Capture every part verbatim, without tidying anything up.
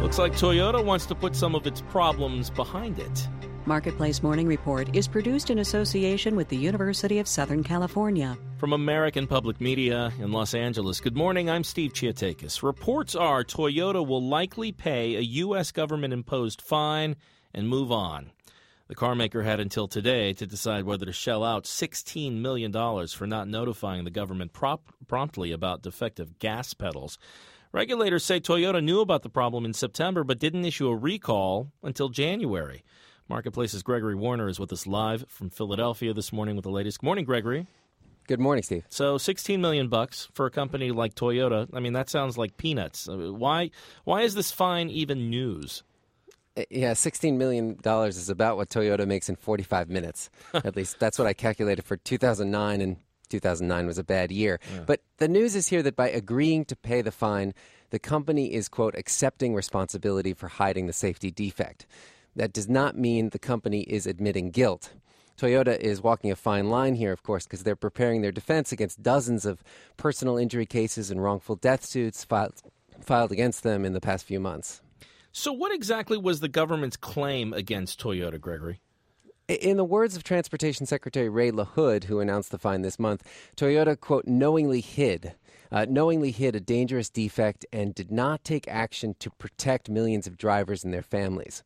Looks like Toyota wants to put some of its problems behind it. Marketplace Morning Report is produced in association with the University of Southern California. From American Public Media in Los Angeles, good morning, I'm Steve Chiatakis. Reports are Toyota will likely pay a U S government-imposed fine and move on. The carmaker had until today to decide whether to shell out sixteen million dollars for not notifying the government prop- promptly about defective gas pedals. Regulators say Toyota knew about the problem in September but didn't issue a recall until January. Marketplace's Gregory Warner is with us live from Philadelphia this morning with the latest. Good morning, Gregory. Good morning, Steve. So sixteen million bucks for a company like Toyota. I mean, that sounds like peanuts. Why why is this fine even news? Yeah, sixteen million dollars is about what Toyota makes in forty-five minutes. At least that's what I calculated for two thousand nine, and two thousand nine was a bad year. Yeah. But the news is here that by agreeing to pay the fine, the company is, quote, accepting responsibility for hiding the safety defect. That does not mean the company is admitting guilt. Toyota is walking a fine line here, of course, because they're preparing their defense against dozens of personal injury cases and wrongful death suits filed, filed against them in the past few months. So what exactly was the government's claim against Toyota, Gregory? In the words of Transportation Secretary Ray LaHood, who announced the fine this month, Toyota, quote, knowingly hid, uh, knowingly hid a dangerous defect and did not take action to protect millions of drivers and their families.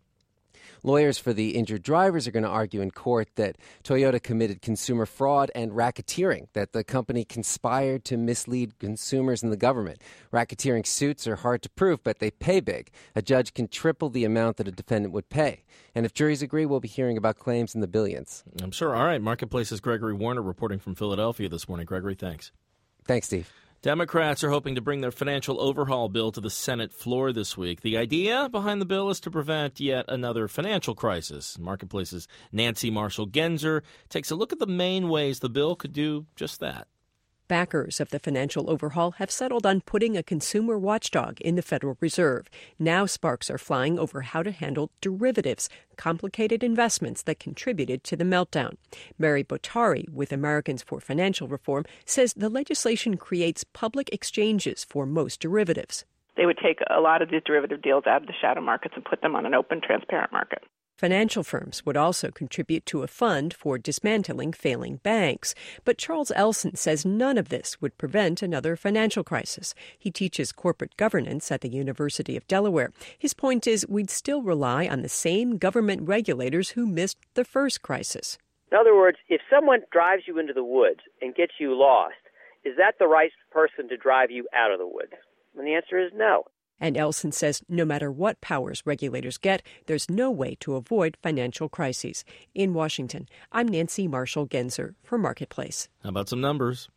Lawyers for the injured drivers are going to argue in court that Toyota committed consumer fraud and racketeering, that the company conspired to mislead consumers and the government. Racketeering suits are hard to prove, but they pay big. A judge can triple the amount that a defendant would pay. And if juries agree, we'll be hearing about claims in the billions. I'm sure. All right. Marketplace's Gregory Warner reporting from Philadelphia this morning. Gregory, thanks. Thanks, Steve. Democrats are hoping to bring their financial overhaul bill to the Senate floor this week. The idea behind the bill is to prevent yet another financial crisis. Marketplace's Nancy Marshall-Genzer takes a look at the main ways the bill could do just that. Backers of the financial overhaul have settled on putting a consumer watchdog in the Federal Reserve. Now sparks are flying over how to handle derivatives, complicated investments that contributed to the meltdown. Mary Bottari, with Americans for Financial Reform, says the legislation creates public exchanges for most derivatives. They would take a lot of these derivative deals out of the shadow markets and put them on an open, transparent market. Financial firms would also contribute to a fund for dismantling failing banks. But Charles Elson says none of this would prevent another financial crisis. He teaches corporate governance at the University of Delaware. His point is we'd still rely on the same government regulators who missed the first crisis. In other words, if someone drives you into the woods and gets you lost, is that the right person to drive you out of the woods? And the answer is no. And Elson says no matter what powers regulators get, there's no way to avoid financial crises. In Washington, I'm Nancy Marshall-Genzer for Marketplace. How about some numbers?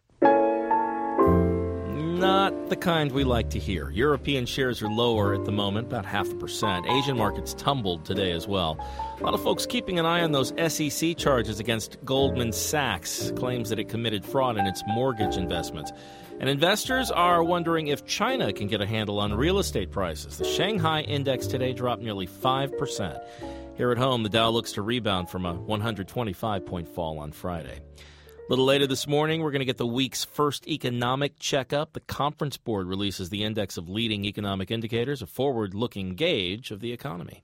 Not the kind we like to hear. European shares are lower at the moment, about half a percent. Asian markets tumbled today as well. A lot of folks keeping an eye on those S E C charges against Goldman Sachs, claims that it committed fraud in its mortgage investments. And investors are wondering if China can get a handle on real estate prices. The Shanghai index today dropped nearly five percent. Here at home, the Dow looks to rebound from a one hundred twenty-five point fall on Friday. A little later this morning, we're going to get the week's first economic checkup. The Conference Board releases the index of leading economic indicators, a forward-looking gauge of the economy.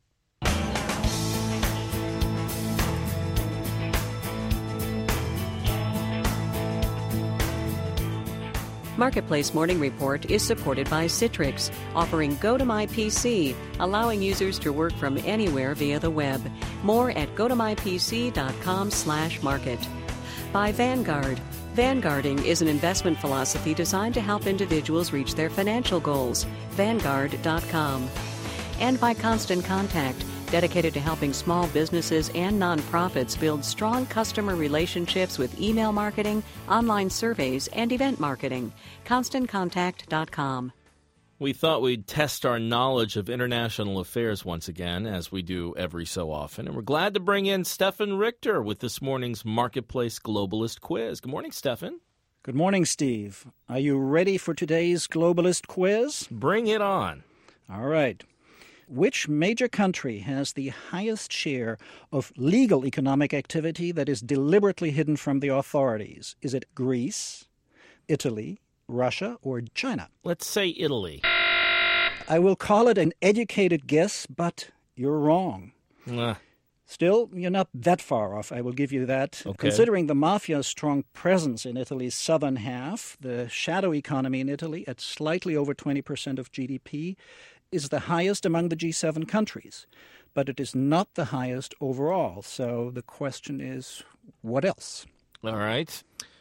Marketplace Morning Report is supported by Citrix, offering Go to My P C, allowing users to work from anywhere via the web. More at go to my p c dot com slash market. By Vanguard. Vanguarding is an investment philosophy designed to help individuals reach their financial goals. Vanguard dot com. And by Constant Contact, dedicated to helping small businesses and nonprofits build strong customer relationships with email marketing, online surveys, and event marketing. constant contact dot com. We thought we'd test our knowledge of international affairs once again, as we do every so often. And we're glad to bring in Stefan Richter with this morning's Marketplace Globalist Quiz. Good morning, Stefan. Good morning, Steve. Are you ready for today's Globalist Quiz? Bring it on. All right. Which major country has the highest share of legal economic activity that is deliberately hidden from the authorities? Is it Greece, Italy, Russia, or China? Let's say Italy. I will call it an educated guess, but you're wrong. Uh. Still, you're not that far off, I will give you that. Okay. Considering the mafia's strong presence in Italy's southern half, the shadow economy in Italy, at slightly over twenty percent of G D P, is the highest among the G seven countries. But it is not the highest overall. So the question is, what else? All right.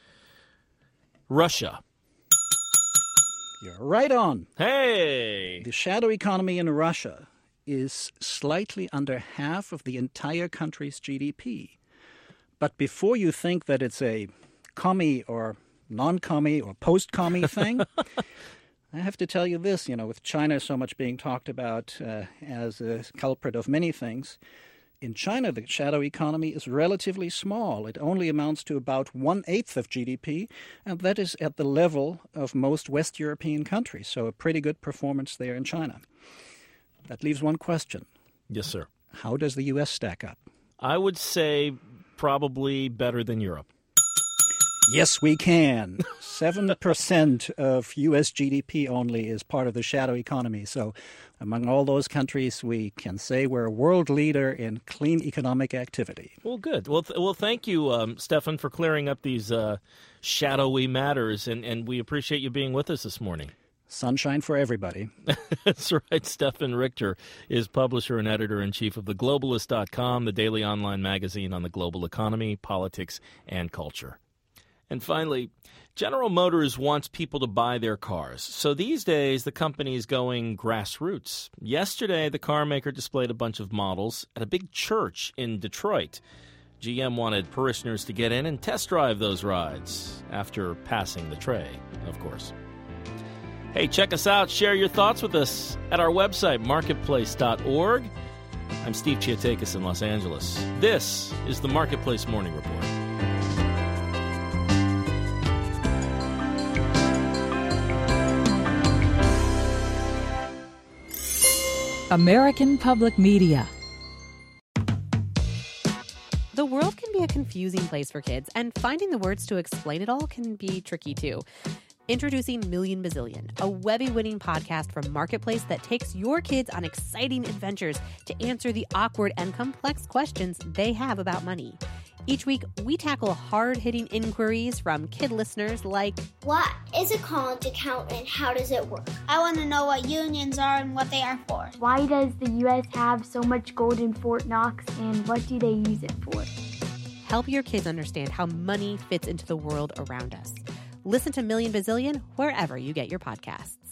Russia. You're right on. Hey! The shadow economy in Russia is slightly under half of the entire country's G D P. But before you think that it's a commie or non-commie or post-commie thing, I have to tell you this, you know, with China so much being talked about uh, as a culprit of many things, in China the shadow economy is relatively small. It only amounts to about one-eighth of G D P, and that is at the level of most West European countries, so a pretty good performance there in China. That leaves one question. Yes, sir. How does the U S stack up? I would say probably better than Europe. Yes, we can. seven percent of U S G D P only is part of the shadow economy. So among all those countries, we can say we're a world leader in clean economic activity. Well, good. Well, th- well, thank you, um, Stefan, for clearing up these uh, shadowy matters, and, and we appreciate you being with us this morning. Sunshine for everybody. That's right. Stefan Richter is publisher and editor-in-chief of the globalist dot com, the daily online magazine on the global economy, politics, and culture. And finally, General Motors wants people to buy their cars. So these days, the company is going grassroots. Yesterday, the car maker displayed a bunch of models at a big church in Detroit. G M wanted parishioners to get in and test drive those rides after passing the tray, of course. Hey, check us out. Share your thoughts with us at our website, marketplace dot org. I'm Steve Chiatakis in Los Angeles. This is the Marketplace Morning Report. American Public Media. The world can be a confusing place for kids, and finding the words to explain it all can be tricky too. Introducing Million Bazillion, a Webby-winning podcast from Marketplace that takes your kids on exciting adventures to answer the awkward and complex questions they have about money. Each week, we tackle hard-hitting inquiries from kid listeners like, what is a college account and how does it work? I want to know what unions are and what they are for. Why does the U S have so much gold in Fort Knox and what do they use it for? Help your kids understand how money fits into the world around us. Listen to Million Bazillion wherever you get your podcasts.